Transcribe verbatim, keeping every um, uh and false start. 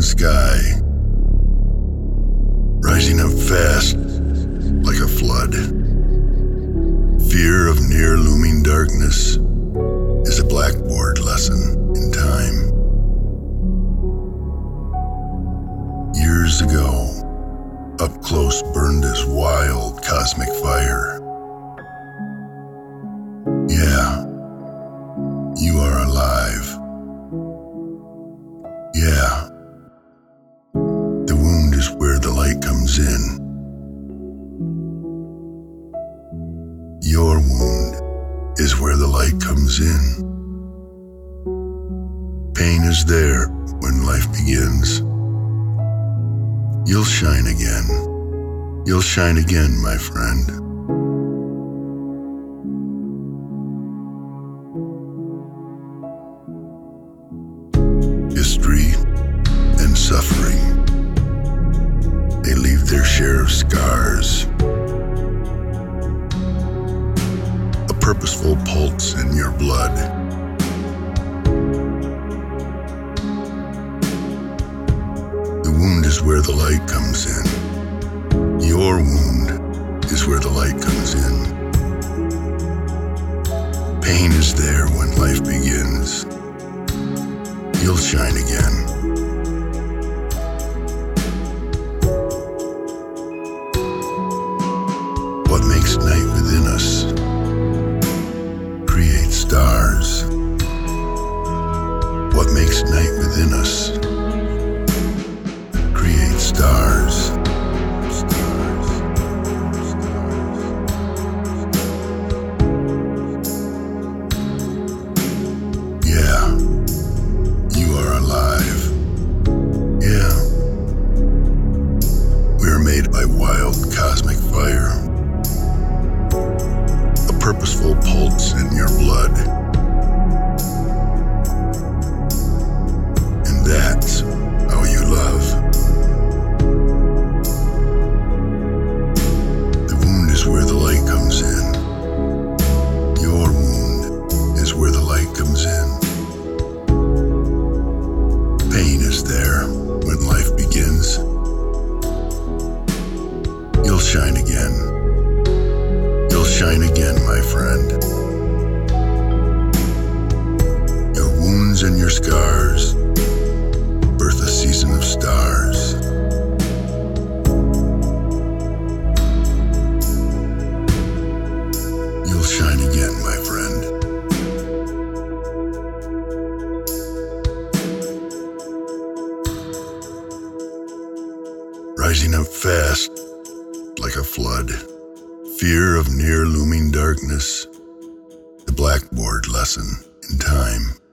sky, rising up fast like a flood. Fear of near looming darkness is a blackboard lesson in time. Years ago, up close burned this wild cosmic fire. Yeah, you are alive. Yeah, the wound is where the light comes in. Your wound is where the light comes in. Pain is there when life begins. You'll shine again. You'll shine again, my friend. History and suffering, they leave their share of scars. A purposeful pulse in your blood. The wound is where the light comes in. Your wound is where the light comes in. Pain is there when life begins. You'll shine again. What makes night within us creates stars. What makes night within us creates stars. Stars. Yeah. You are alive. Yeah. We're made by wild cosmic fire. A purposeful pulse in your blood. And that's how you love. The wound is where the light comes in. Your wound is where the light comes in. Pain is there when life begins. You'll shine again. You'll shine again, my friend. Your wounds and your scars birth a season of stars. You'll shine again, my friend. Rising up fast like a flood. Fear of near looming darkness, the blackboard lesson in time.